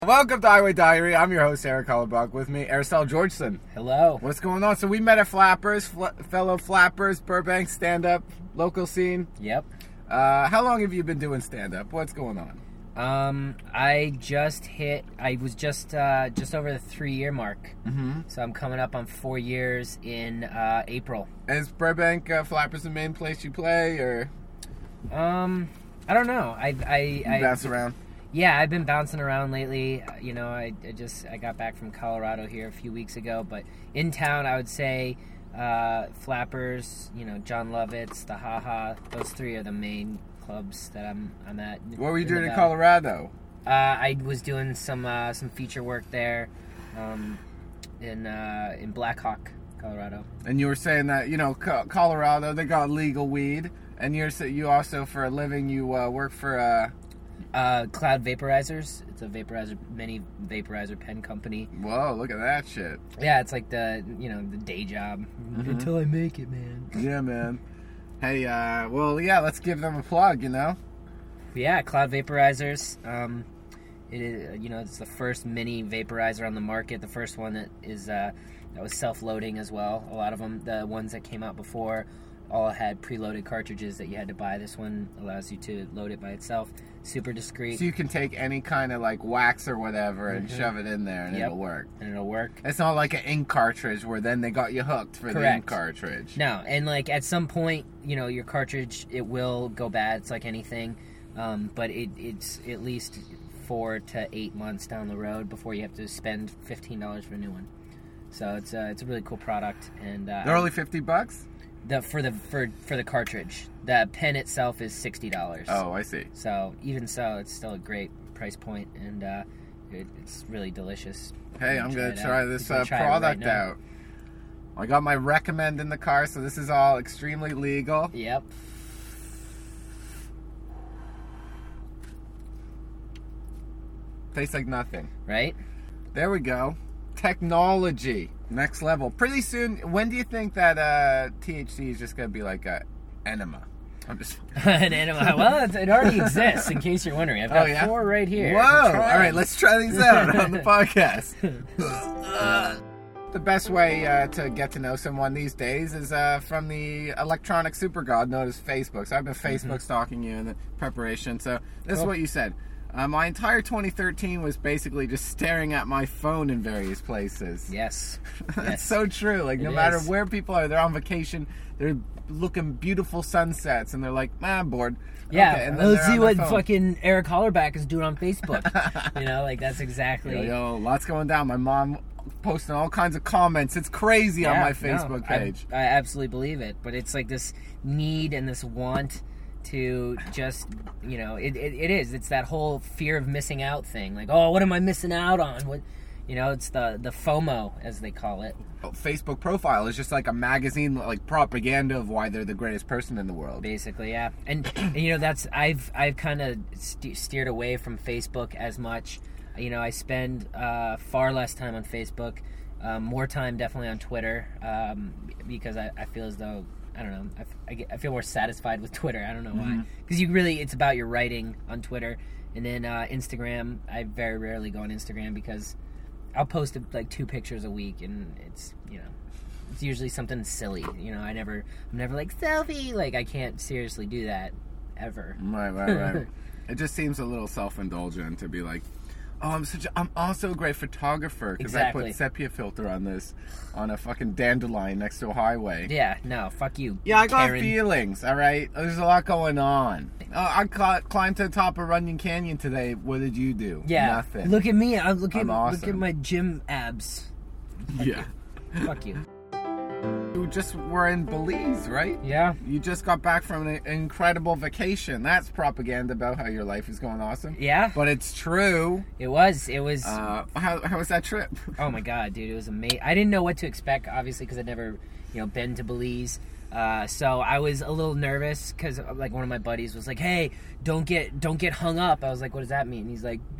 Welcome to Highway Diary. I'm your host, Eric Hollenbach. With me, Aracel Georgeson. Hello. What's going on? So we met at Flappers, fellow Flappers, Burbank stand-up, local scene. Yep. How long have you been doing stand-up? What's going on? I was just over the 3-year mark. Mm-hmm. So I'm coming up on 4 years in April. Is Burbank Flappers the main place you play, or? I don't know. You bounce around? Yeah, I've been bouncing around lately. You know, I got back from Colorado here a few weeks ago, but in town I would say Flappers, you know, John Lovitz, the Ha Ha, those three are the main clubs that I'm at. What were you doing in Colorado? I was doing some feature work there, in Black Hawk, Colorado. And you were saying that, you know, Colorado, they got legal weed, and you also, for a living, you work for Cloud Vaporizers. It's a mini vaporizer pen company. Whoa, look at that shit. Yeah, it's like the day job. Mm-hmm. Until I make it, man. Yeah, man. Hey, let's give them a plug, you know? Yeah, Cloud Vaporizers. It is, it's the first mini vaporizer on the market. The first one that was self-loading as well. A lot of them, the ones that came out before, all had preloaded cartridges that you had to buy. This one allows you to load it by itself. Super discreet. So you can take any kind of like wax or whatever and shove it in there and it'll work. And it'll work. It's not like an ink cartridge where then they got you hooked for the ink cartridge. No, and like at some point, your cartridge, it will go bad. It's like anything. But it's at least 4 to 8 months down the road before you have to spend $15 for a new one. So it's a really cool product. And they're only $50? For the cartridge. The pen itself is $60. Oh, I see. So even so, it's still a great price point, and it's really delicious. Hey, I'm gonna try this product out. I got my recommend in the car, so this is all extremely legal. Yep. Tastes like nothing. Right? There we go. Technology. Next level. Pretty soon, when do you think that THC is just going to be like a enema? I'm just... An enema. Well, it already exists, in case you're wondering. I've got 4 right here. Whoa! All right, let's try these out on the podcast. The best way to get to know someone these days is from the electronic super god known as Facebook. So I've been Facebook stalking you in the preparation. So this is what you said. My entire 2013 was basically just staring at my phone in various places. Yes. That's so true. Like, no matter where people are, they're on vacation, they're looking beautiful sunsets, and they're like, I'm bored. Yeah, okay, and let's see what fucking Eric Hollerback is doing on Facebook. That's exactly... Yo, lots going down. My mom posting all kinds of comments. It's crazy on my Facebook page. I absolutely believe it, but it's like this need and this want to just, it is. It's that whole fear of missing out thing. Like, oh, what am I missing out on? What, it's the FOMO, as they call it. Facebook profile is just like a magazine, like propaganda of why they're the greatest person in the world. Basically, yeah. And that's, I've kind of steered away from Facebook as much. I spend far less time on Facebook, more time definitely on Twitter, because I feel as though, I don't know, I feel more satisfied with Twitter. I don't know why. Because it's about your writing on Twitter. And then Instagram, I very rarely go on Instagram because I'll post like 2 pictures a week, and it's, it's usually something silly. I'm never like, selfie. Like, I can't seriously do that ever. Right. It just seems a little self-indulgent to be like, oh, I'm also a great photographer because I put sepia filter on a fucking dandelion next to a highway. Yeah, no, fuck you. Yeah, I got feelings, all right? There's a lot going on. I climbed to the top of Runyon Canyon today. What did you do? Yeah. Nothing. Look at me. Look at my gym abs. Yeah. Fuck you. You just were in Belize, right? Yeah. You just got back from an incredible vacation. That's propaganda about how your life is going awesome. Yeah. But it's true. It was. How was that trip? Oh my god, dude, it was amazing. I didn't know what to expect, obviously, because I'd never, been to Belize. So I was a little nervous because, like, one of my buddies was like, "Hey, don't get hung up." I was like, "What does that mean?" He's like,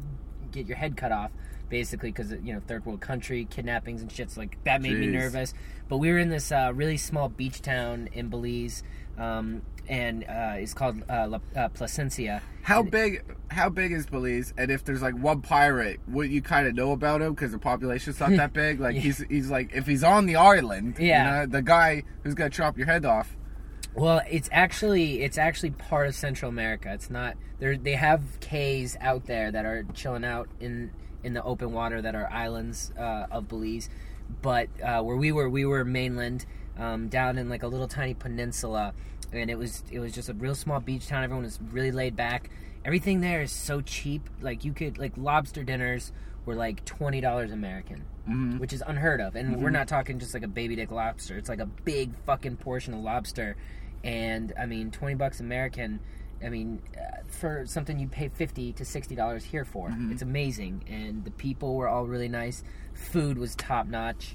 get your head cut off, basically, because third world country, kidnappings and shit's like that made me nervous. But we were in this really small beach town in Belize, and it's called Placencia. How big is Belize? And if there's like one pirate, would you kind of know about him because the population's not that big? Like he's like, if he's on the island, the guy who's gonna chop your head off. Well, it's actually part of Central America. It's not there. They have cays out there that are chilling out in the open water that are islands of Belize, but where we were mainland, down in like a little tiny peninsula, and it was just a real small beach town. Everyone was really laid back. Everything there is so cheap. Like you could lobster dinners were like $20 American, which is unheard of. And we're not talking just like a baby dick lobster. It's like a big fucking portion of lobster, and I mean $20 American. I mean, for something you'd pay $50 to $60 here for. It's amazing. And the people were all really nice. Food was top notch.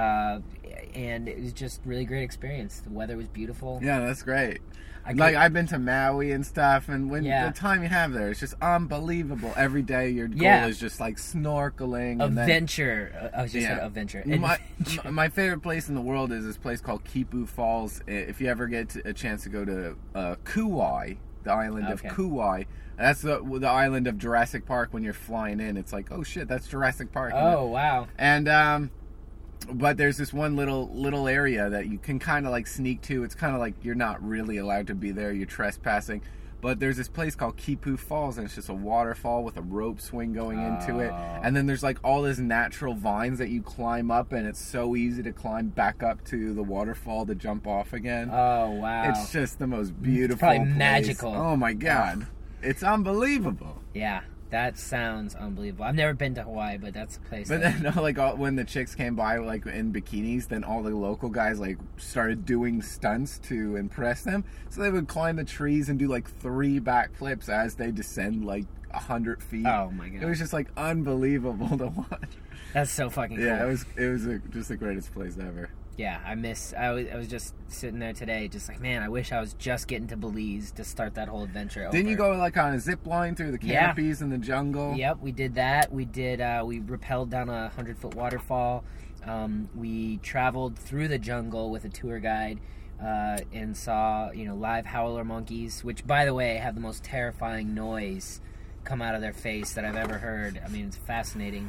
And it was just really great experience. The weather was beautiful. Yeah, that's great. I've been to Maui and stuff, and when the time you have there, it's just unbelievable. Every day your goal is just like snorkeling. Adventure. I was just saying adventure. My favorite place in the world is this place called Kipu Falls. If you ever get a chance to go to Kauai, the island of Kauai. That's the island of Jurassic Park. When you're flying in, it's like, oh shit, that's Jurassic Park. Oh, wow. And but there's this one little area that you can kind of like sneak to. It's kind of like you're not really allowed to be there. You're trespassing. But there's this place called Kipu Falls, and it's just a waterfall with a rope swing going into it. And then there's like all these natural vines that you climb up, and it's so easy to climb back up to the waterfall to jump off again. Oh, wow. It's just the most beautiful It's probably place. magical. Oh, my God. It's unbelievable. Yeah, that sounds unbelievable. I've never been to Hawaii, but that's a place. But then, when the chicks came by, like, in bikinis, then all the local guys, like, started doing stunts to impress them. So they would climb the trees and do, like, 3 backflips as they descend, like, 100 feet. Oh, my God. It was just, like, unbelievable to watch. That's so fucking cool. Yeah, it was just the greatest place ever. Yeah, I was just sitting there today, just like, man, I wish I was just getting to Belize to start that whole adventure over. Didn't you go like on a zip line through the canopies in the jungle? Yep, we did that. We rappelled down a 100-foot waterfall. We traveled through the jungle with a tour guide and saw, live howler monkeys, which, by the way, have the most terrifying noise come out of their face that I've ever heard. I mean, it's fascinating.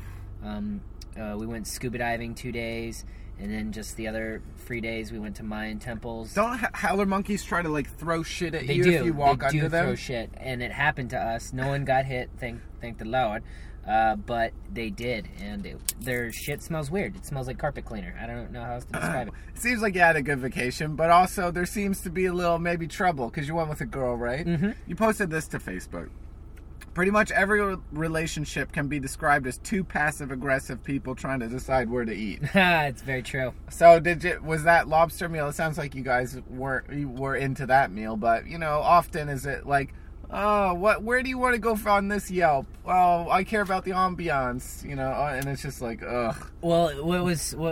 We went scuba diving 2 days. And then just the other 3 days, we went to Mayan temples. Don't howler monkeys try to, like, throw shit at you if you walk under them? They do throw shit, and it happened to us. No one got hit, thank the Lord, but they did, and their shit smells weird. It smells like carpet cleaner. I don't know how else to describe it. It seems like you had a good vacation, but also there seems to be a little maybe trouble, because you went with a girl, right? Mm-hmm. You posted this to Facebook. Pretty much every relationship can be described as 2 passive-aggressive people trying to decide where to eat. It's very true. So was that lobster meal? It sounds like you guys were into that meal, but often is it like, oh, where do you want to go on this Yelp? Oh, I care about the ambiance, and it's just like, ugh. Well, what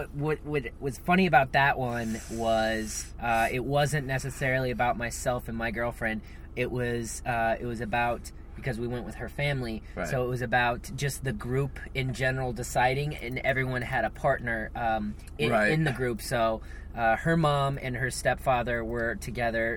was funny about that one was it wasn't necessarily about myself and my girlfriend. It was about, because we went with her family, right. So it was about just the group in general deciding, and everyone had a partner in the group. So her mom and her stepfather were together,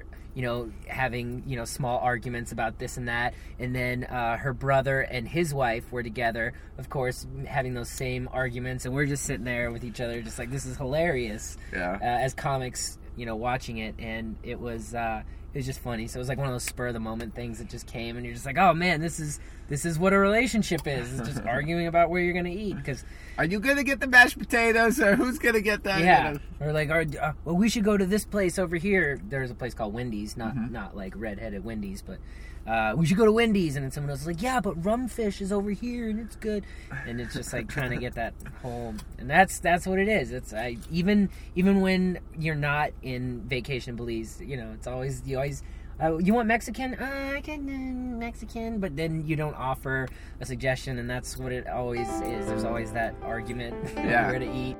having small arguments about this and that, and then her brother and his wife were together, of course, having those same arguments, and we're just sitting there with each other, just like, this is hilarious. Yeah. As comics, watching it, and it was just funny. So it was like one of those spur of the moment things that just came, and you're just like, oh man, this is what a relationship is. It's just arguing about where you're gonna eat. Because are you gonna get the mashed potatoes, or who's gonna get that? Yeah. Or like, well, we should go to this place over here. There's a place called Wendy's, not like redheaded Wendy's, but we should go to Wendy's. And then someone else is like, yeah, but Rumfish is over here and it's good. And it's just like trying to get that home. And that's what it is. It's even when you're not in vacation Belize, it's always you want Mexican? I can Mexican, but then you don't offer a suggestion, and that's what it always is. There's always that argument where to eat.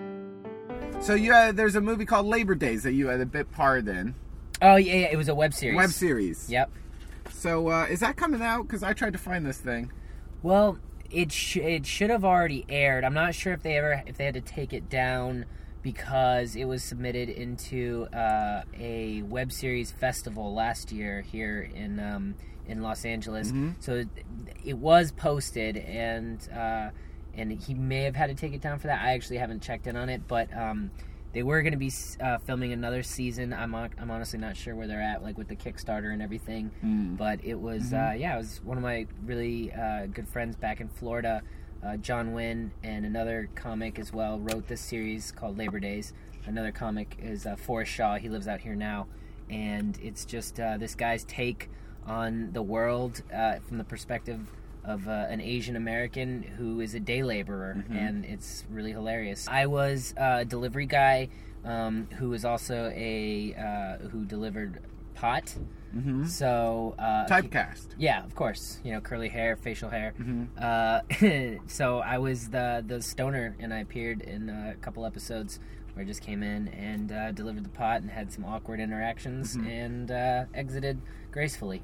So there's a movie called Labor Days that you had a bit part in. Oh yeah, it was a web series. Web series. Yep. So is that coming out? Because I tried to find this thing. Well, it should have already aired. I'm not sure if they had to take it down because it was submitted into a web series festival last year here in Los Angeles. Mm-hmm. So it was posted, and he may have had to take it down for that. I actually haven't checked in on it, but they were going to be filming another season. I'm honestly not sure where they're at, like with the Kickstarter and everything. But it was it was one of my really good friends back in Florida. John Wynn and another comic as well wrote this series called Labor Days. Another comic is Forrest Shaw. He lives out here now, and it's just this guy's take on the world from the perspective of an Asian American who is a day laborer, and it's really hilarious. I was a delivery guy who was also who delivered pot. So typecast. Yeah, of course. Curly hair, facial hair. So I was the stoner, and I appeared in a couple episodes where I just came in and delivered the pot and had some awkward interactions and exited gracefully.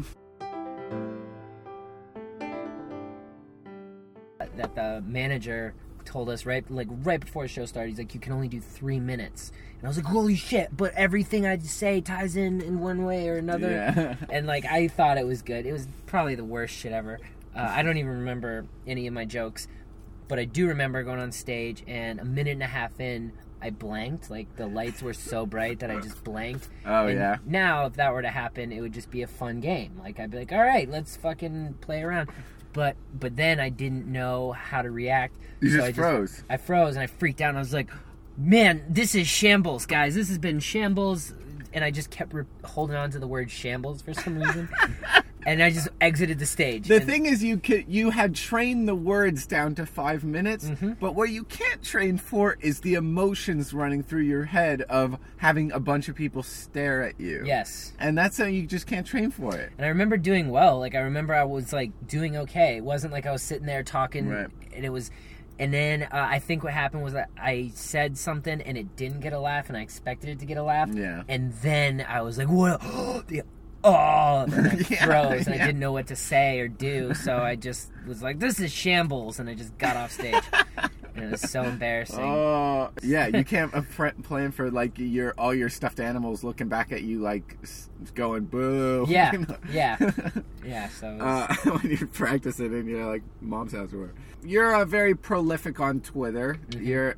That the manager told us right before the show started, he's like, you can only do 3 minutes. And I was like, holy shit, but everything I say ties in one way or another. Yeah. And I thought it was good. It was probably the worst shit ever. I don't even remember any of my jokes, but I do remember going on stage, and a minute and a half in, I blanked. The lights were so bright that I just blanked. Oh, and yeah. Now, if that were to happen, it would just be a fun game. I'd be like, all right, let's fucking play around. But then I didn't know how to react. I froze. I froze and I freaked out. And I was like, man, this is shambles, guys. This has been shambles. And I just kept holding on to the word shambles for some reason. And I just exited the stage. The thing is, you had trained the words down to 5 minutes, but what you can't train for is the emotions running through your head of having a bunch of people stare at you. Yes. And that's how you just can't train for it. And I remember doing well. I remember I was, doing okay. It wasn't like I was sitting there talking, right. And it was... And then I think what happened was that I said something and it didn't get a laugh, and I expected it to get a laugh. Yeah. And then I was like, what? And I froze, and I didn't know what to say or do, so I just was like, this is shambles, and I just got off stage. And it was so embarrassing. Oh, yeah, you can't plan for, all your stuffed animals looking back at you, going, boo. Yeah, yeah, so... when you practice it in, mom's house or whatever. You're very prolific on Twitter. Your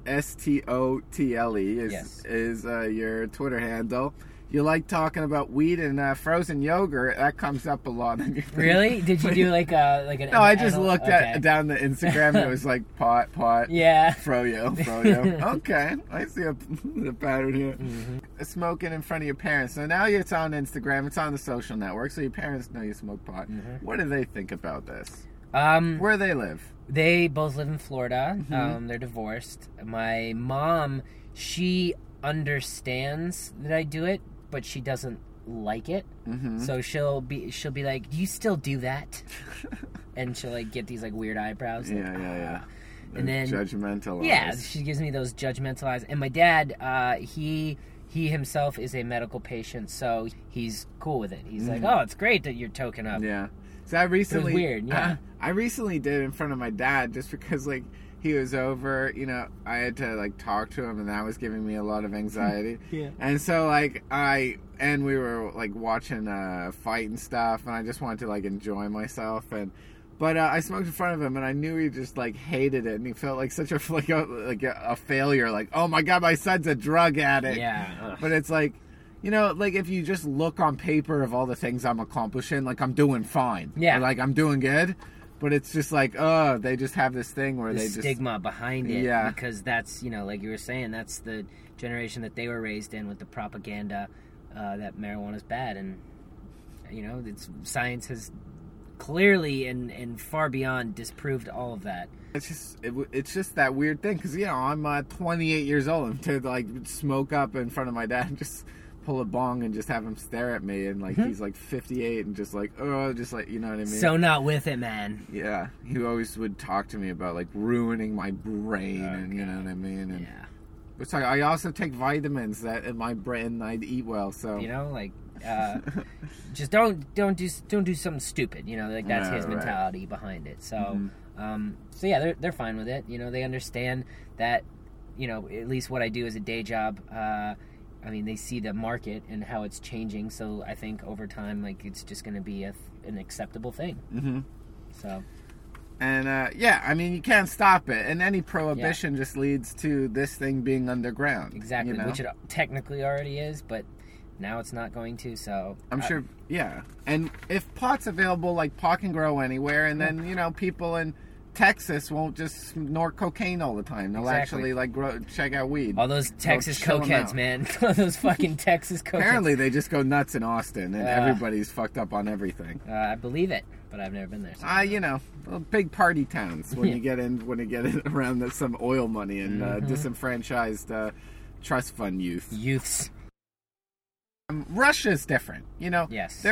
STOTLE is your Twitter handle. You like talking about weed and frozen yogurt. That comes up a lot. Really? Did you do an? No, I just looked down the Instagram. And it was pot. Yeah. Froyo. Okay, I see the pattern here. Smoking in front of your parents. So now it's on Instagram. It's on the social network. So your parents know you smoke pot. What do they think about this? Where they live? They both live in Florida. They're divorced. My mom, she understands that I do it, but she doesn't like it. So she'll be like, do you still do that? And she'll get these weird eyebrows. Yeah. And then judgmental eyes. Yeah, she gives me those judgmental eyes. And my dad, he himself is a medical patient, so he's cool with it. He's like, oh, it's great that you're toking up. Yeah. So I recently... It was weird, yeah. I recently did it in front of my dad just because, he was over, I had to, talk to him, and that was giving me a lot of anxiety. Yeah. And so, we were, watching a fight and stuff, and I just wanted to, enjoy myself, but I smoked in front of him, and I knew he just, hated it, and he felt like such a, a failure, oh my God, my son's a drug addict. Yeah. Ugh. But it's if you just look on paper of all the things I'm accomplishing, I'm doing fine. Yeah. Or, I'm doing good. But it's just they just have this thing where the stigma behind it. Yeah. Because that's, like you were saying, that's the generation that they were raised in with the propaganda that marijuana's bad. And, science has clearly and far beyond disproved all of that. It's just that weird thing. Because, I'm 28 years old, and to, smoke up in front of my dad and just pull a bong and just have him stare at me, and he's 58 and just you know what I mean? So not with it, man. Yeah, he always would talk to me about ruining my brain, and you know what I mean? And yeah. It's I also take vitamins that in my brain I'd eat well, so just don't do something stupid, that's his mentality behind it. So So yeah, they're fine with it. You know, they understand that, you know, at least what I do as a day job, I mean, they see the market and how it's changing. So I think over time, like, it's just going to be an acceptable thing. Mm-hmm. So. And, yeah, I mean, you can't stop it. And any prohibition just leads to this thing being underground. Exactly, you know? which it technically already is, but now it's not going to, so... I'm sure, yeah. And if pot's available, like, pot can grow anywhere, and then, you know, people in Texas won't just snort cocaine all the time. They'll actually, like, check out weed. All those Texas cokeheads, man. All those fucking Texas cokeheads. Apparently, they just go nuts in Austin, and everybody's fucked up on everything. I believe it, but I've never been there. So you know, big party towns when you get in around some oil money and disenfranchised trust fund youths. Russia's different, you know. Yes.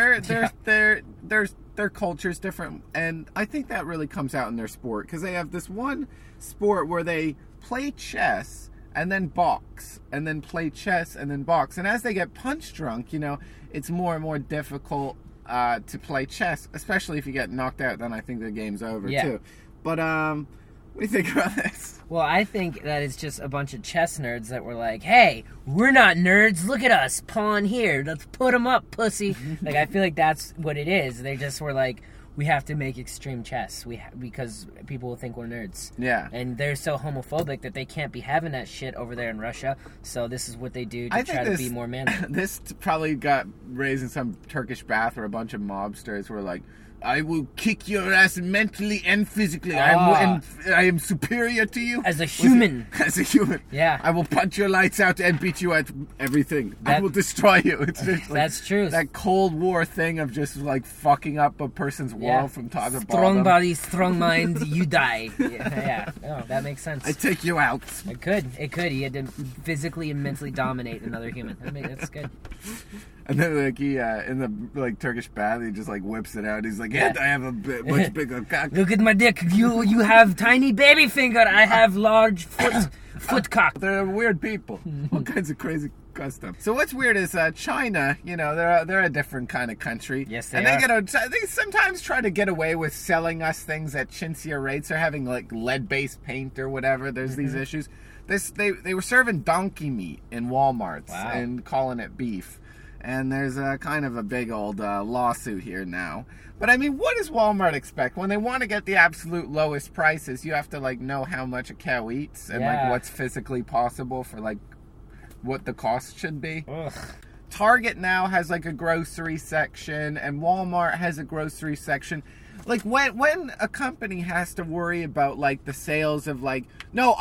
Their culture's different, and I think that really comes out in their sport because they have this one sport where they play chess and then box, and then play chess and then box, and as they get punch drunk, you know, it's more and more difficult to play chess, especially if you get knocked out. Then I think the game's over too. But what do you think about this? Well, I think that it's just a bunch of chess nerds that were like, hey, we're not nerds. Look at us. Pawn here. Let's put them up, pussy. Like, I feel like that's what it is. They just were like, we have to make extreme chess because people will think we're nerds. Yeah. And they're so homophobic that they can't be having that shit over there in Russia. So this is what they do to try to be more manly. This probably got raised in some Turkish bath where a bunch of mobsters were like, I will kick your ass mentally and physically. I am superior to you. As a human. As a human. Yeah. I will punch your lights out and beat you at everything. I will destroy you. It's just like that's true. That Cold War thing of just like fucking up a person's world from top to bottom. Strong body, strong mind, you die. Yeah. Oh, that makes sense. I take you out. It could. He had to physically and mentally dominate another human. That's good. And then, like, he, in the, like, Turkish bath, he just, like, whips it out. He's like, I have a much bigger cock. Look at my dick. You have tiny baby finger. I have large foot cock. They're weird people. All kinds of crazy custom. So what's weird is China, you know, they're a different kind of country. Yes, they and are. They sometimes try to get away with selling us things at chintzier rates. They're having, like, lead-based paint or whatever. There's these issues. They were serving donkey meat in Walmarts and calling it beef. And there's a kind of a big old lawsuit here now. But I mean, what does Walmart expect? When they want to get the absolute lowest prices, you have to like know how much a cow eats and like what's physically possible for like what the cost should be. Ugh. Target now has like a grocery section and Walmart has a grocery section. Like when a company has to worry about like the sales of like, no,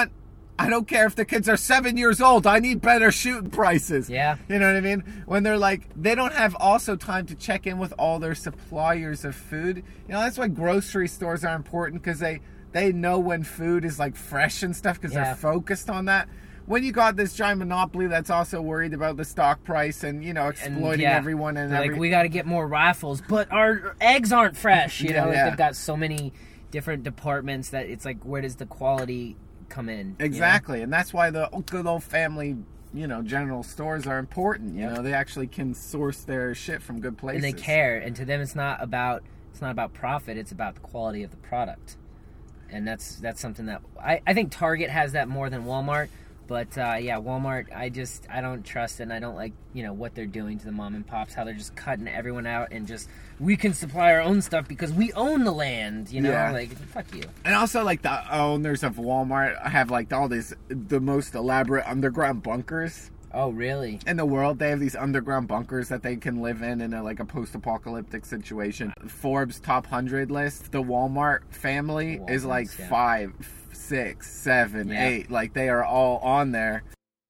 I don't care if the kids are 7 years old. I need better shooting prices. Yeah. You know what I mean? When they're like, they don't have also time to check in with all their suppliers of food. You know, that's why grocery stores are important because they know when food is like fresh and stuff because they're focused on that. When you got this giant monopoly that's also worried about the stock price and, you know, exploiting everyone. And like, we got to get more rifles, but our eggs aren't fresh. You know, like they've got so many different departments that it's like, where does the quality come in? Exactly. You know? And that's why the good old family, you know, general stores are important. You know, they actually can source their shit from good places. And they care. And to them, it's not about profit. It's about the quality of the product. And that's something that I think Target has that more than Walmart. But Walmart, I don't trust it, and I don't like, you know, what they're doing to the mom and pops, how they're just cutting everyone out and just, we can supply our own stuff because we own the land, you know? Like, fuck you. And also, like, the owners of Walmart have, like, the most elaborate underground bunkers. Oh, really? In the world, they have these underground bunkers that they can live in a post-apocalyptic situation. Forbes top 100 list, the Walmart family is, like, 5, 6, 7, 8. Like, they are all on there.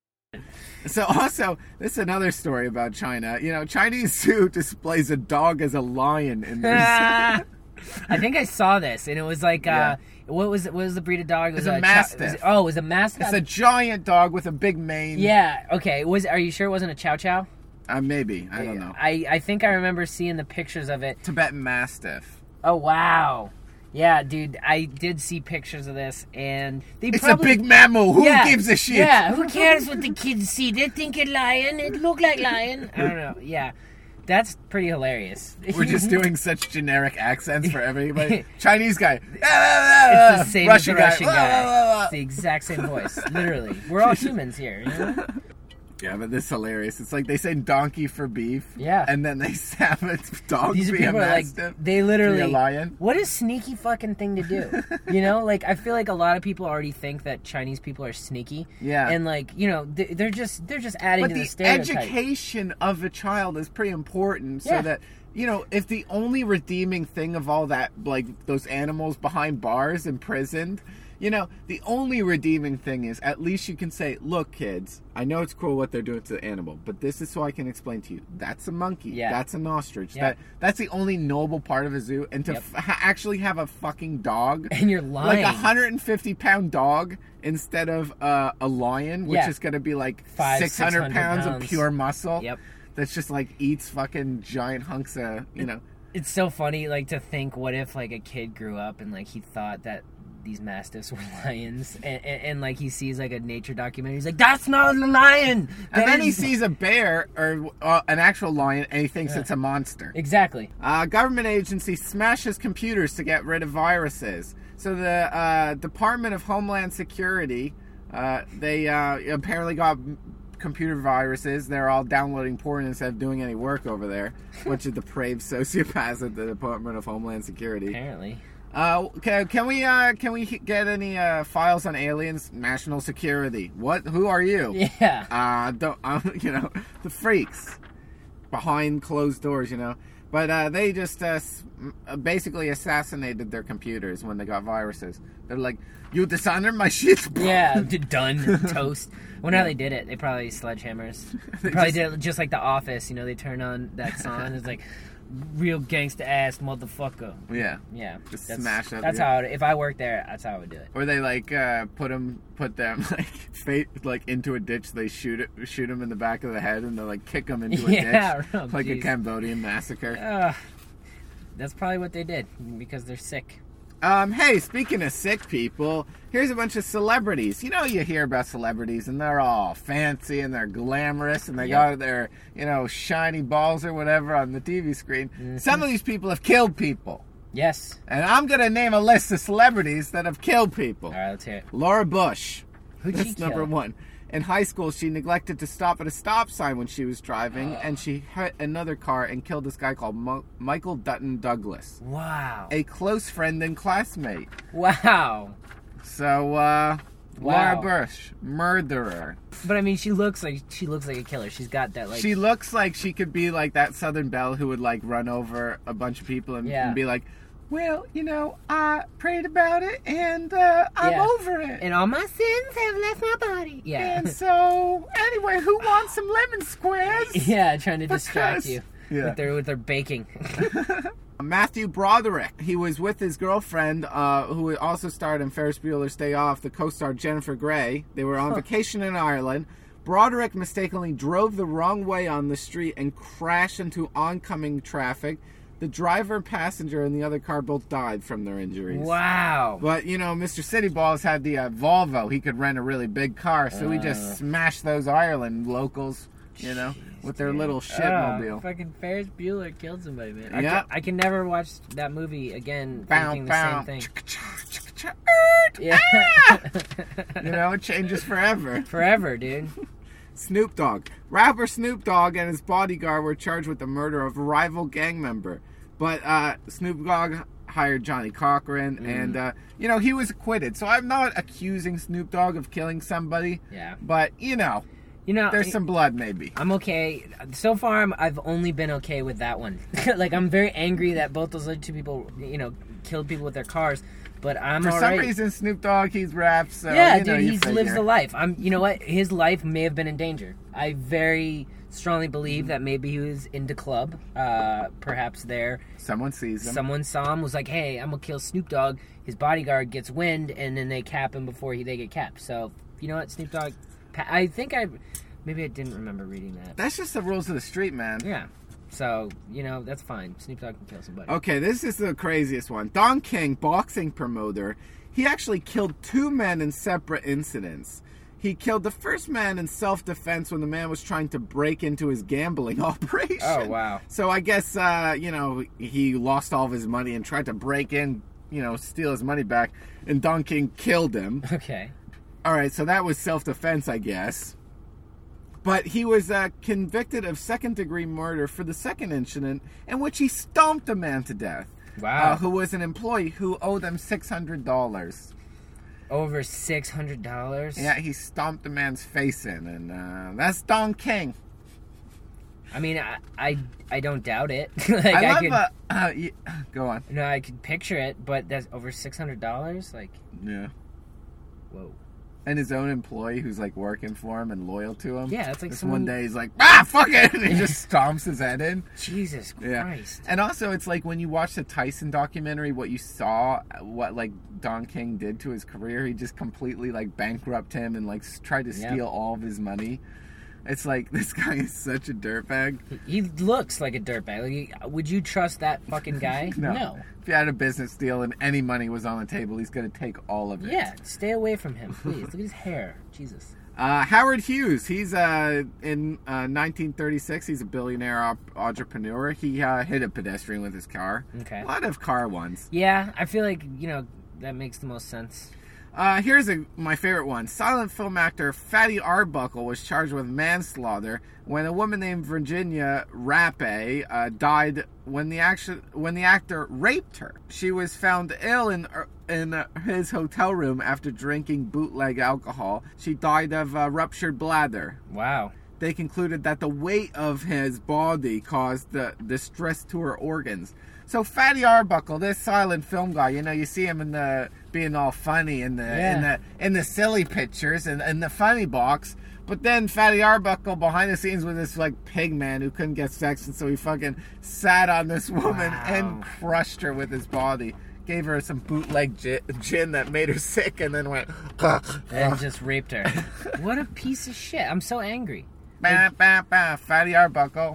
So, also, this is another story about China. You know, Chinese zoo displays a dog as a lion in their zoo. I think I saw this, and it was like, what was the breed of dog? It was a Mastiff. It was a Mastiff? It's a giant dog with a big mane. Yeah, okay. Are you sure it wasn't a Chow Chow? Maybe. I don't know. I think I remember seeing the pictures of it. Tibetan Mastiff. Oh, wow. Yeah, dude, I did see pictures of this, and it's a big mammal. Who gives a shit? Yeah, who cares what the kids see? They think a lion. It look like lion. I don't know. Yeah. That's pretty hilarious. We're just doing such generic accents for everybody. Chinese guy. It's the same Russian as the Russian guy. guy. It's the exact same voice. Literally. We're all humans here, you know? Yeah, but this is hilarious. It's like they say donkey for beef. Yeah. And then they have a dog These be a people are like, mastiff. they literally, be a lion. what a sneaky fucking thing to do. You know, like, I feel like a lot of people already think that Chinese people are sneaky. Yeah. And like, you know, they're just adding But to the the stereotype. education of a child is pretty important so Yeah. that, you know, if the only redeeming thing of all that, like those animals behind bars imprisoned, you know, the only redeeming thing is at least you can say, look, kids, I know it's cruel what they're doing to the animal, but this is so I can explain to you. That's a monkey. Yeah. That's an ostrich. Yeah. That's the only noble part of a zoo. And to Yep. actually have a fucking dog. And you're lying. Like a 150-pound dog instead of a lion, which Yeah. is going to be like 600 pounds of pounds. pure muscle. Yep. That's just like eats fucking giant hunks of, you know. It's so funny, like, to think, what if, like, a kid grew up and, like, he thought that these mastiffs were lions, and like, he sees, like, a nature documentary, he's like, that's not a lion! And That then he is-" sees a bear or an actual lion and he thinks it's a monster. Exactly. Government agency smashes computers to get rid of viruses. So the Department of Homeland Security, they apparently got computer viruses. They're all downloading porn instead of doing any work over there. Bunch of depraved sociopaths at the Department of Homeland Security. Apparently. Can we get any files on aliens? National security. What? Who are you? Yeah. You know, the freaks behind closed doors. You know, but they just basically assassinated their computers when they got viruses. They're like, you dishonor my shit. Yeah, done. Toast. I wonder how they did it. They probably sledgehammers. They probably did it just like The Office. You know, they turn on that song. It's like, real gangsta ass motherfucker. Yeah. Yeah. Just smash up. That's how. If I worked there, that's how I would do it. Or they like put them like into a ditch. They shoot them in the back of the head, and they like kick them into a ditch, oh, like geez. a Cambodian massacre. That's probably what they did because they're sick. Hey, speaking of sick people, here's a bunch of celebrities. You know, you hear about celebrities and they're all fancy and they're glamorous and they got their, you know, shiny balls or whatever on the TV screen. Mm-hmm. Some of these people have killed people. Yes. And I'm going to name a list of celebrities that have killed people. All right, let's hear it. Laura Bush. Who'd she kill? Number one. In high school, she neglected to stop at a stop sign when she was driving, and she hit another car and killed this guy called Michael Dutton Douglas. Wow. A close friend and classmate. Wow. So, Laura Bush, murderer. But I mean, she looks like a killer. She's got that like. She looks like she could be like that Southern belle who would like run over a bunch of people and be like, well, you know, I prayed about it, and I'm over it. And all my sins have left my body. Yeah. And so, anyway, who wants some lemon squares? Yeah, trying to distract you with their baking. Matthew Broderick. He was with his girlfriend, who also starred in Ferris Bueller's Day Off, the co-star Jennifer Grey. They were on vacation in Ireland. Broderick mistakenly drove the wrong way on the street and crashed into oncoming traffic. The driver and passenger in the other car both died from their injuries. Wow. But, you know, Mr. City Balls had the Volvo. He could rent a really big car, so he just smashed those Ireland locals, you know, with their little shitmobile. Fucking Ferris Bueller killed somebody, man. Yeah. I can never watch that movie again thinking the same thing. Yeah. You know, it changes forever. Forever, dude. Snoop Dogg. Rapper Snoop Dogg and his bodyguard were charged with the murder of a rival gang member. But Snoop Dogg hired Johnny Cochran, and, you know, he was acquitted. So I'm not accusing Snoop Dogg of killing somebody. Yeah. But, you know, there's some blood, maybe. I'm okay. So far, I've only been okay with that one. Like, I'm very angry that both those other two people, you know, killed people with their cars. But I'm For all some right. reason, Snoop Dogg, he's raps. So, yeah, you know, dude, you he figure. lives the life. You know what? His life may have been in danger. I very strongly believe that maybe he was into club. Perhaps there. Someone sees him. Someone saw him, was like, hey, I'm going to kill Snoop Dogg. His bodyguard gets wind, and then they cap him before they get capped. So, you know what? Snoop Dogg, maybe I didn't remember reading that. That's just the rules of the street, man. Yeah. So, you know, that's fine. Snoop Dogg can kill somebody. Okay, this is the craziest one. Don King, boxing promoter, he actually killed two men in separate incidents. he killed the first man in self-defense when the man was trying to break into his gambling operation. Oh, wow. So I guess, he lost all of his money and tried to break in, steal his money back, and Don King killed him. Okay. All right, so that was self-defense, I guess. But he was convicted of second-degree murder for the second incident in which he stomped a man to death. Wow. Who was an employee who owed them $600. Over $600? Yeah, he stomped the man's face in, and that's Don King. I mean, I don't doubt it. Go on. No, I could picture it, but that's over $600? Like, yeah. Whoa. And his own employee who's, like, working for him and loyal to him. Yeah, it's like one day he's like, fuck it! And he just stomps his head in. Jesus Christ. And also, it's like, when you watch the Tyson documentary, what you saw, what, like, Don King did to his career, he just completely, like, bankrupted him and, like, tried to steal all of his money. It's like, this guy is such a dirtbag. He looks like a dirtbag. Like, would you trust that fucking guy? No. If you had a business deal and any money was on the table, he's going to take all of it. Yeah, stay away from him, please. Look at his hair. Jesus. Howard Hughes, he's in 1936, he's a billionaire entrepreneur. He hit a pedestrian with his car. Okay. A lot of car ones. Yeah, I feel like, that makes the most sense. Here's my favorite one. Silent film actor Fatty Arbuckle was charged with manslaughter when a woman named Virginia Rappe died when the actor raped her. She was found ill in his hotel room after drinking bootleg alcohol. She died of ruptured bladder. Wow. They concluded that the weight of his body caused the distress to her organs. So Fatty Arbuckle, this silent film guy, you see him in being all funny in the silly pictures and in the funny box. But then Fatty Arbuckle behind the scenes with this like pig man who couldn't get sex, and so he fucking sat on this woman and crushed her with his body. Gave her some bootleg gin that made her sick, and then went and just raped her. What a piece of shit! I'm so angry. Fatty Arbuckle.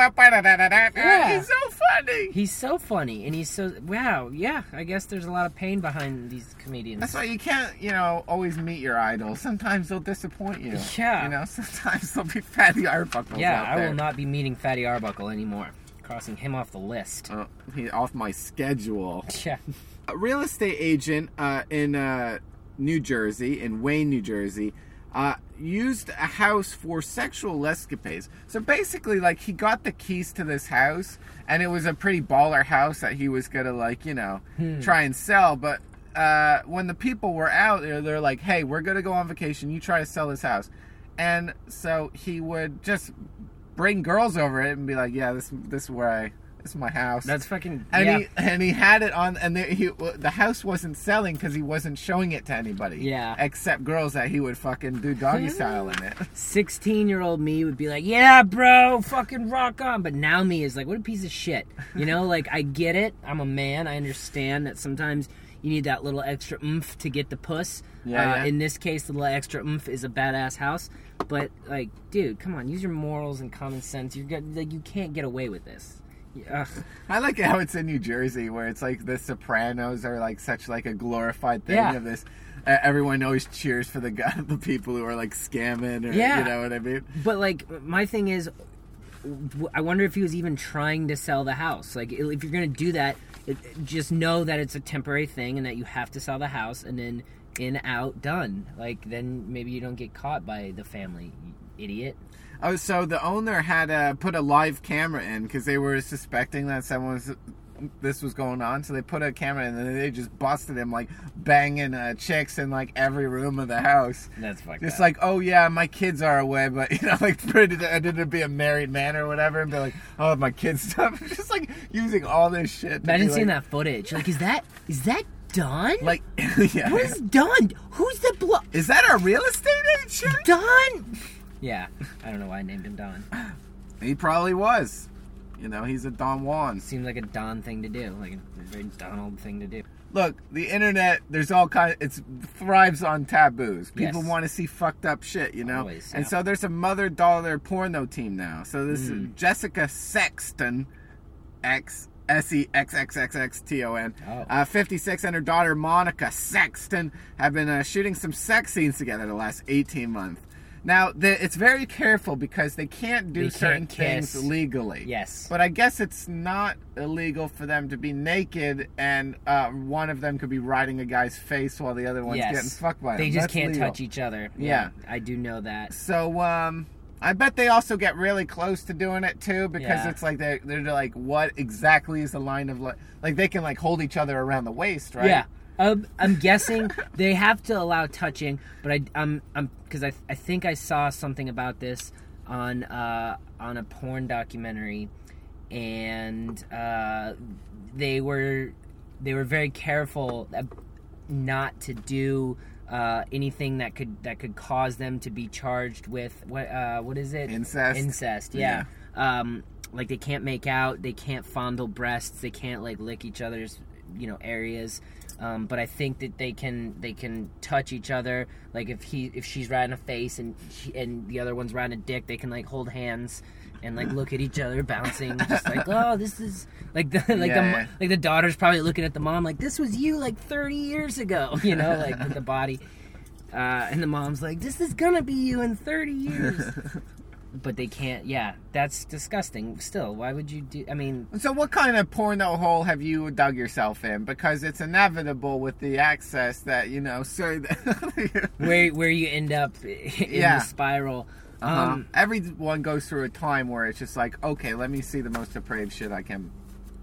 Yeah. He's so funny. He's so funny, and he's so yeah. I guess there's a lot of pain behind these comedians. That's why you can't, always meet your idols. Sometimes they'll disappoint you. Yeah. Sometimes they'll be Fatty Arbuckles. Yeah, out there. I will not be meeting Fatty Arbuckle anymore. Crossing him off the list. He's off my schedule. Yeah. A real estate agent in New Jersey, in Wayne, New Jersey, used a house for sexual escapades. So basically, like, he got the keys to this house, and it was a pretty baller house that he was gonna, try and sell. But when the people were out there, they're like, hey, we're gonna go on vacation, you try to sell this house. And so he would just bring girls over it and be like, yeah, this is where this is my house. That's fucking... And he had it on, and the house wasn't selling because he wasn't showing it to anybody. Yeah. Except girls that he would fucking do doggy style in it. 16-year-old me would be like, yeah, bro, fucking rock on. But now me is like, what a piece of shit. I get it. I'm a man. I understand that sometimes you need that little extra oomph to get the puss. Yeah. In this case, the little extra oomph is a badass house. But, dude, come on. Use your morals and common sense. You can't get away with this. Ugh. I like how it's in New Jersey, where it's like the Sopranos are like such like a glorified thing of this. Everyone always cheers for the people who are like scamming, or you know what I mean. But my thing is, I wonder if he was even trying to sell the house. Like, if you're gonna do that, just know that it's a temporary thing and that you have to sell the house, and then in, out, done. Like, then maybe you don't get caught by the family, you idiot. Oh, so the owner had put a live camera in because they were suspecting that this was going on. So they put a camera in, and they just busted him like banging chicks in like every room of the house. That's fucked Just up. like, oh yeah, my kids are away, but pretending to be a married man or whatever, and be like, oh, my kids stuff. Just like using all this shit. Imagine seeing that footage. Like, is that Don? Like, yeah. What is Don? Who's the Is that our real estate agent? Don? Yeah, I don't know why I named him Don. He probably was. He's a Don Juan. Seems like a Don thing to do, like a very Donald thing to do. Look, the internet, there's all kinds. It thrives on taboos. People Yes. want to see fucked up shit, Always, And yeah. so there's a mother-daughter porno team now. So this is Jessica Sexton, SEXXXXTON. Oh. 56 and her daughter Monica Sexton have been shooting some sex scenes together the last 18 months. Now, it's very careful because they can't do certain things legally. Yes. But I guess it's not illegal for them to be naked and one of them could be riding a guy's face while the other one's getting fucked by him. They just That's can't legal. touch each other. Yeah. I do know that. So, I bet they also get really close to doing it too because it's like they're like, what exactly is the line of like they can like hold each other around the waist, right? Yeah. I'm guessing they have to allow touching, but I'm because I think I saw something about this on a porn documentary, and they were very careful not to do anything that could cause them to be charged with what is it? Incest. Yeah. Like they can't make out, they can't fondle breasts, they can't like lick each other's areas. But I think that they can touch each other. Like if she's riding a face and the other one's riding a dick, they can like hold hands and like look at each other bouncing, just like, oh, this is like the daughter's probably looking at the mom like, this was you like 30 years ago, like with the body, and the mom's like, this is gonna be you in 30 years. But they can't. Yeah, that's disgusting. Still, why would you do? I mean, so what kind of porno hole have you dug yourself in? Because it's inevitable with the access that where you end up in the spiral. Everyone goes through a time where it's just like, okay, let me see the most depraved shit I can.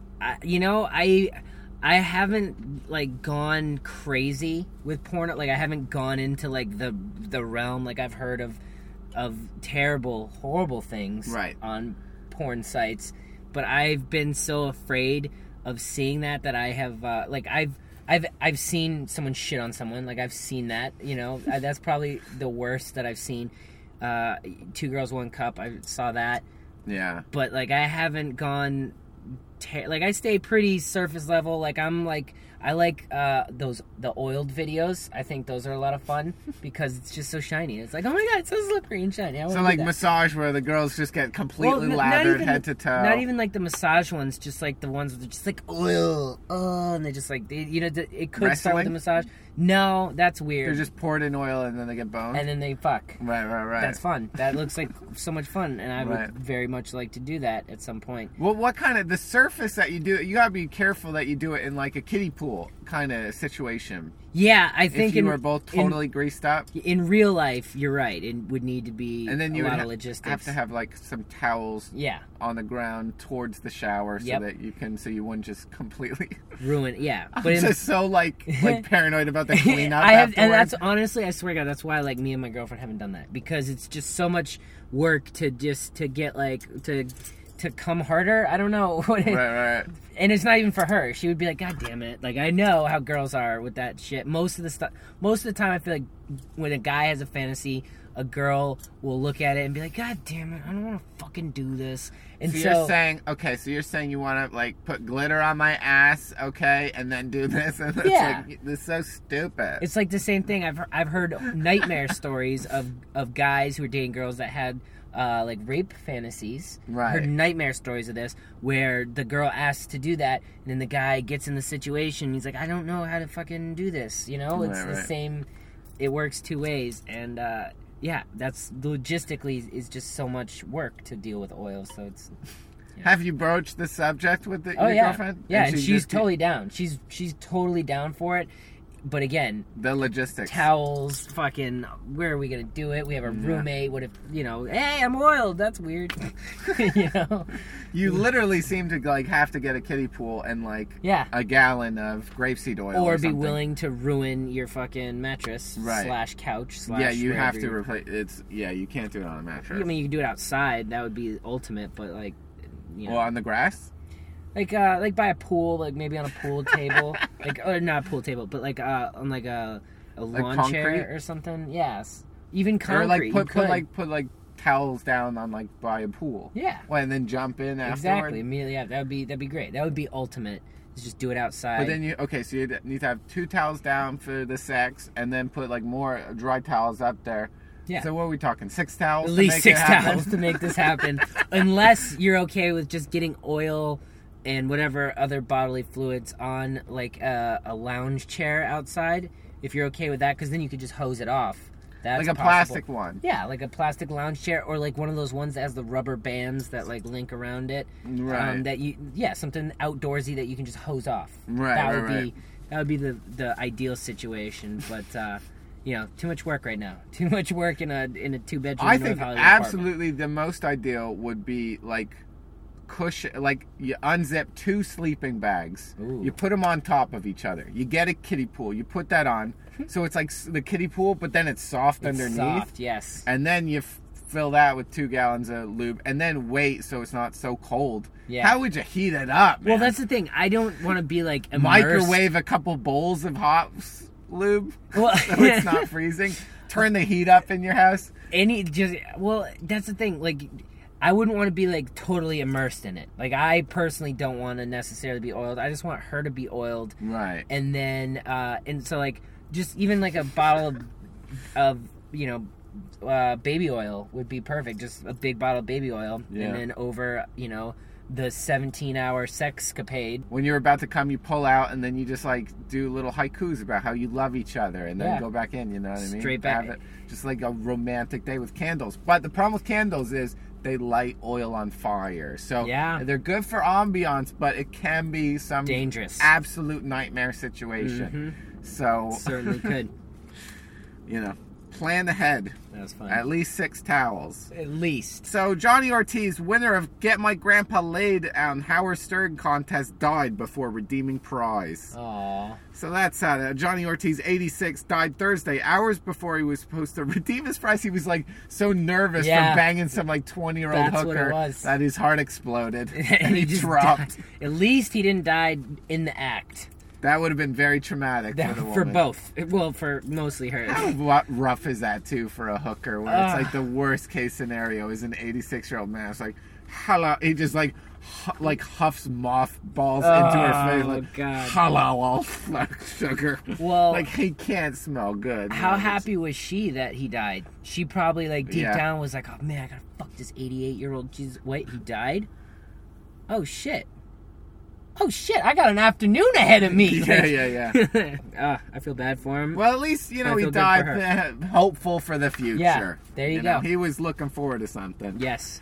I haven't like gone crazy with porn. Like I haven't gone into like the realm. Like I've heard of terrible, horrible things on porn sites, but I've been so afraid of seeing that I have I've seen someone shit on someone. Like I've seen that, that's probably the worst that I've seen. 2 Girls, 1 Cup. I saw that. Yeah. But like I haven't gone. I stay pretty surface level. Like I like the oiled videos. I think those are a lot of fun because it's just so shiny. It's like, oh my god, it's so slippery and shiny. So like massage where the girls just get completely lathered head to toe. Not even like the massage ones, just like the ones that are just like oil, and they just like it could start with the massage. No, that's weird. They're just poured in oil and then they get boned. And then they fuck. Right. That's fun. That looks like so much fun, and I would very much like to do that at some point. Well, what kind of the surface that you do? You gotta be careful that you do it in like a kiddie pool kind of situation. Yeah, I think if you were both totally greased up. In real life, you're right. It would need to be and then you a lot would of logistics. Have to have like some towels on the ground towards the shower so that you wouldn't just completely ruin. Yeah, but I'm just so like paranoid about the cleanup. And that's honestly, I swear to God, that's why like me and my girlfriend haven't done that, because it's just so much work to get like to come harder. I don't know what right. And it's not even for her. She would be like, God damn it. Like, I know how girls are with that shit. Most of the time, I feel like when a guy has a fantasy, a girl will look at it and be like, God damn it, I don't want to fucking do this. And so you're saying you want to like put glitter on my ass, okay, and then do this, and it's like, this is so stupid. It's like the same thing. I've heard nightmare stories of guys who are dating girls that had like rape fantasies. Right. Heard nightmare stories of this where the girl asks to do that, and then the guy gets in the situation. He's like, I don't know how to fucking do this. It's the same. It works two ways, and that's logistically is just so much work to deal with oil. So it's. Yeah. Have you broached the subject with your girlfriend? Yeah, and she's totally down. She's totally down for it. But again, the logistics, towels, fucking, where are we gonna do it? We have a roommate. What if hey, I'm oiled? That's weird. You literally seem to like have to get a kiddie pool and like a gallon of grapeseed oil, or be willing to ruin your fucking mattress / couch / you have to replace it's. Yeah, you can't do it on a mattress. I mean, you can do it outside. That would be ultimate. But like, well, on the grass. Like by a pool, like maybe on a pool table, or not a pool table, but like on like a lawn chair or something. Yes, even concrete. Or put towels down on like by a pool. Yeah. Well, and then jump in afterward. Exactly. Immediately. Yeah, that'd be great. That would be ultimate. Is just do it outside. But then so you need to have 2 towels down for the sex, and then put like more dry towels up there. Yeah. So what are we talking? 6 towels? At least 6 towels to make this happen. Unless you're okay with just getting oil and whatever other bodily fluids on like a lounge chair outside. If you're okay with that, because then you could just hose it off. That's like a possible. plastic one. Yeah, like a plastic lounge chair, or like one of those ones that has the rubber bands that like link around it. Right. Something outdoorsy that you can just hose off. Right. That would be the ideal situation, but too much work right now. Too much work in a 2-bedroom. I think North Hollywood absolutely the most ideal would be like cushion, like you unzip 2 sleeping bags. Ooh. You put them on top of each other. You get a kiddie pool. You put that on, so it's like the kiddie pool, but then it's soft underneath. Soft, yes. And then you fill that with 2 gallons of lube, and then wait so it's not so cold. Yeah. How would you heat it up, man? Well, that's the thing. I don't want to be like immersed. Microwave a couple bowls of hot lube Well, so it's not freezing. Turn the heat up in your house. That's the thing. Like, I wouldn't want to be like totally immersed in it. Like, I personally don't want to necessarily be oiled. I just want her to be oiled. Right. And then, and so like, just even like a bottle of baby oil would be perfect. Just a big bottle of baby oil, Yeah. and then over, the 17-hour sexcapade. When you're about to come, you pull out, and then you just like do little haikus about how you love each other, and then Yeah. go back in. You know what I mean? Straight back. Have it just like a romantic day with candles. But the problem with candles is they light oil on fire. So Yeah. they're good for ambiance, but it can be some Dangerous. absolute nightmare situation. So Certainly could. plan ahead. That was fun. At least 6 towels. At least. So Johnny Ortiz, winner of Get My Grandpa Laid on Howard Stern contest, died before redeeming prize. Aww. So that's sad. Johnny Ortiz, 86, died Thursday, hours before he was supposed to redeem his prize. He was like so nervous Yeah. from banging some like 20-year-old That's what hooker it was. that his heart exploded And he just dropped. died. At least he didn't die in the act. That would have been very traumatic for the For woman. both. Well, for mostly her. How rough is that too for a hooker? Where it's like the worst case scenario is an 86-year-old man. It's like, hello. He just like huffs mothballs into her face. Like, God. hello, sugar. Well, like he can't smell good. How man. happy was she that he died? She probably like deep Yeah. down was like, oh man, I gotta fuck this 88-year-old. Jesus, wait, he died? Oh shit. Oh shit, I got an afternoon ahead of me. Yeah. I feel bad for him. Well, at least, I he feel good for died hopeful for the future. Yeah, there you go. He was looking forward to something. Yes.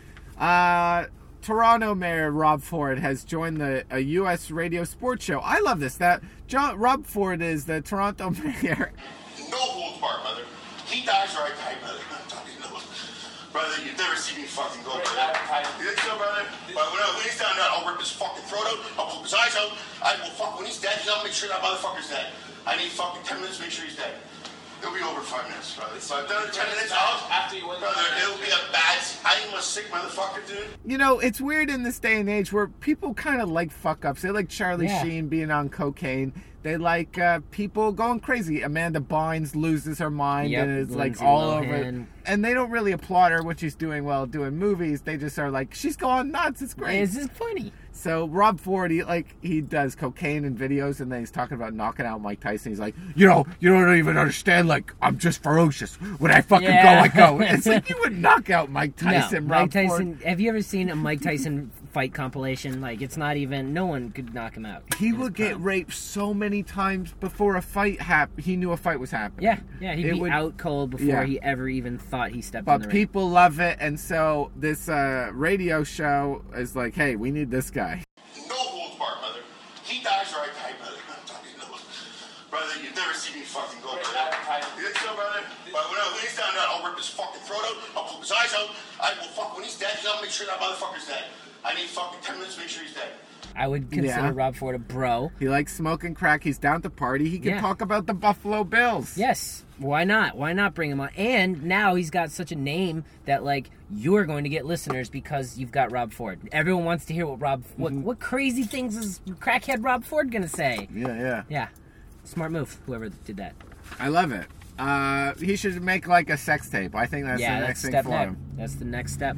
Toronto Mayor Rob Ford has joined a U.S. radio sports show. I love this. Rob Ford is the Toronto mayor. No holds barred, brother. He dies or I die, brother. I'm talking to brother, you've never seen me fucking go, brother. You think so, brother? But when he's down there, I'll rip his fucking throat out. I'll poke his eyes out. When he's dead, I'll make sure that motherfucker's dead. I need fucking 10 minutes to make sure he's dead. It'll be over 5 minutes, brother. So I've done it 10 minutes after you win. Brother, it'll be a bad. I'm a sick motherfucker, dude. It's weird in this day and age where people kind of like fuck ups. They like Charlie Sheen being on cocaine. They like people going crazy. Amanda Bynes loses her mind and it's Lindsay like all Lohan. over. And they don't really applaud her what she's doing while doing movies. They just are like, she's going nuts. It's great. This is funny. So Rob Ford, he does cocaine in videos, and then he's talking about knocking out Mike Tyson. He's like, you don't even understand. Like, I'm just ferocious. When I fucking go, I go. It's like you would knock out Mike Tyson. No, Rob Mike Tyson. Ford. Have you ever seen a Mike Tyson fight compilation? Like, it's not even. No one could knock him out. He would get raped so many times before a fight happened. He knew a fight was happening. Yeah, he'd be out cold before he ever even thought he stepped in the But ring. people love it, and so this radio show is like, hey, we need this guy. No holds barred, brother. He dies or I die, brother. I'm talking to brother, you've never seen me fucking go, brother. You think so, brother? But when he's down there, I'll rip his fucking throat out. I'll poke his eyes out. When he's dead, I'll make sure that motherfucker's dead. I need fucking 10 minutes to make sure he's dead. I would consider Rob Ford a bro. He likes smoking crack. He's down to party. He can talk about the Buffalo Bills. Yes. Why not? Why not bring him on? And now he's got such a name that, like, you're going to get listeners because you've got Rob Ford. Everyone wants to hear what crazy things is crackhead Rob Ford going to say. Yeah. Smart move, whoever did that. I love it. He should make like a sex tape. I think that's the next thing for him. That's the next step.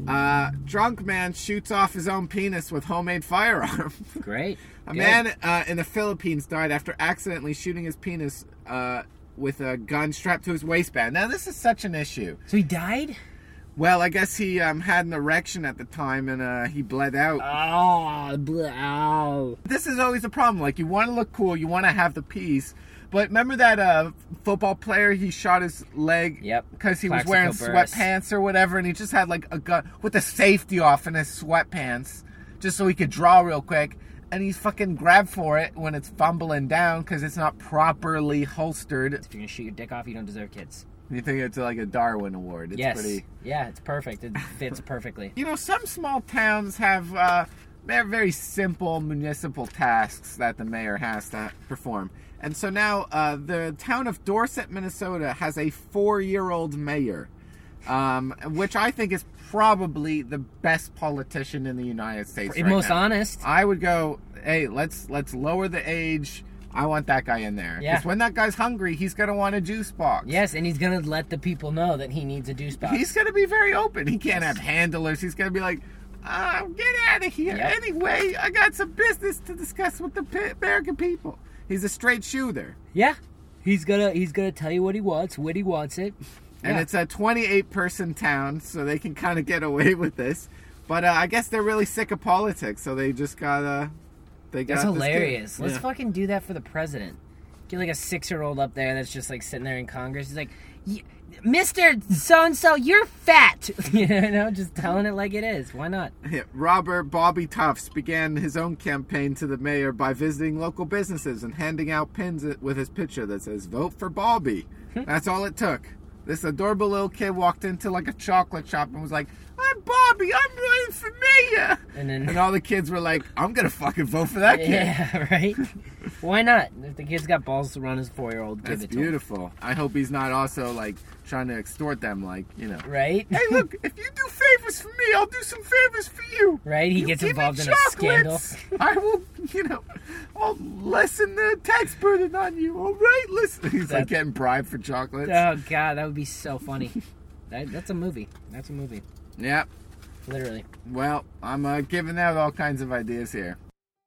Drunk man shoots off his own penis with homemade firearm. Great. A man in the Philippines died after accidentally shooting his penis with a gun strapped to his waistband. Now, this is such an issue. So he died? Well, I guess he had an erection at the time, and he bled out. Oh. This is always a problem. Like, you want to look cool, you want to have the piece, but remember that football player? He shot his leg because he was wearing sweatpants or whatever, and he just had like a gun with the safety off in his sweatpants, just so he could draw real quick. And he's fucking grabbed for it when it's fumbling down because it's not properly holstered. If you're gonna shoot your dick off, you don't deserve kids. You think it's like a Darwin Award? It's pretty. Yeah, it's perfect. It fits perfectly. You know, some small towns have very simple municipal tasks that the mayor has to perform. And so now the town of Dorset, Minnesota has a 4-year-old mayor, which I think is probably the best politician in the United States right most now. Honest. I would go, hey, let's lower the age. I want that guy in there. Yeah. Because when that guy's hungry, he's going to want a juice box. Yes, and he's going to let the people know that he needs a juice box. He's going to be very open. He can't have handlers. He's going to be like, get out of here. Yep. Anyway, I got some business to discuss with the American people. He's a straight shooter. Yeah. He's gonna tell you what he wants, when he wants it. And it's a 28-person town, so they can kind of get away with this. But I guess they're really sick of politics, so they just got That's hilarious. Let's Yeah. fucking do that for the president. Get like a 6-year-old up there that's just like sitting there in Congress. He's like, Mr. So-and-so, you're fat. You know, just telling it like it is. Why not? Yeah, Robert Bobby Tufts began his own campaign to the mayor by visiting local businesses and handing out pins with his picture that says, "Vote for Bobby." That's all it took. This adorable little kid walked into like a chocolate shop and was like, "I'm Bobby, I'm running for mayor." And all the kids were like, "I'm going to fucking vote for that kid." Yeah, right? Why not? If the kid's got balls to run his 4-year-old, give That's it to him. beautiful. I hope he's not also like trying to extort them, like, you know. Right? Hey, look, if you do favors for me, I'll do some favors for you. Right? He You gets give me involved in a scandal. chocolates, I will, I'll lessen the tax burden on you. All right, listen. He's like getting bribed for chocolates. Oh, God, that would be so funny. That's a movie. That's a movie. Yeah. Literally. Well, I'm giving out all kinds of ideas here.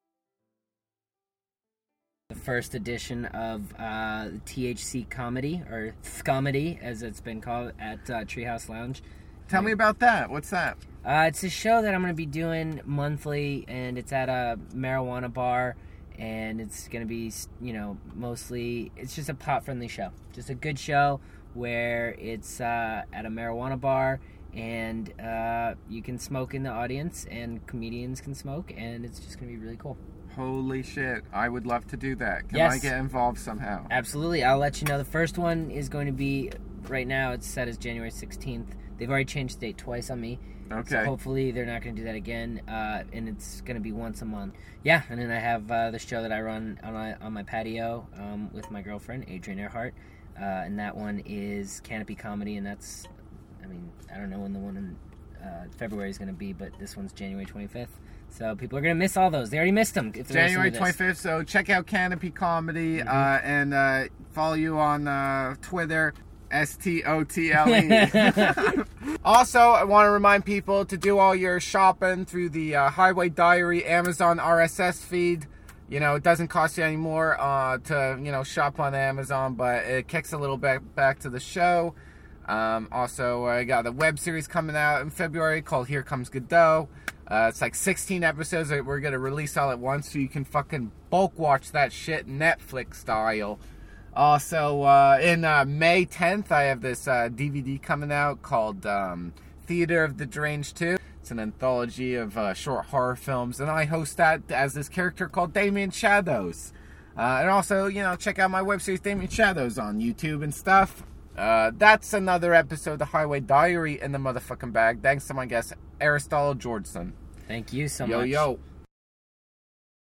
The first edition of THC Comedy, or Thcomedy, as it's been called, at Treehouse Lounge. Tell me about that. What's that? It's a show that I'm going to be doing monthly, and it's at a marijuana bar, and it's going to be, mostly, it's just a pot-friendly show. Just a good show where it's at a marijuana bar, and you can smoke in the audience, and comedians can smoke, and it's just going to be really cool. Holy shit. I would love to do that. Can Yes. I get involved somehow? Absolutely. I'll let you know. The first one is going to be, right now, it's set as January 16th. They've already changed the date twice on me. Okay. So hopefully they're not going to do that again, and it's going to be once a month. Yeah, and then I have the show that I run on my patio with my girlfriend, Adrienne Earhart, and that one is Canopy Comedy, and that's, I don't know when the one in February is going to be, but this one's January 25th. So people are going to miss all those. They already missed them. If they're January listening to this. 25th, so check out Canopy Comedy and follow you on Twitter, STOTLE. Also, I want to remind people to do all your shopping through the Highway Diary Amazon RSS feed. It doesn't cost you any more to, shop on Amazon, but it kicks a little bit back to the show. Also, I got a web series coming out in February called Here Comes Godot. It's like 16 episodes that we're going to release all at once, so you can fucking bulk watch that shit Netflix style. Also, in May 10th, I have this DVD coming out called Theater of the Deranged 2. It's an anthology of short horror films, and I host that as this character called Damien Shadows. And also, check out my web series Damien Shadows on YouTube and stuff. That's another episode of the Highway Diary in the motherfucking bag. Thanks to my guest, Aristotle Georgeson. Thank you so much. Yo, yo.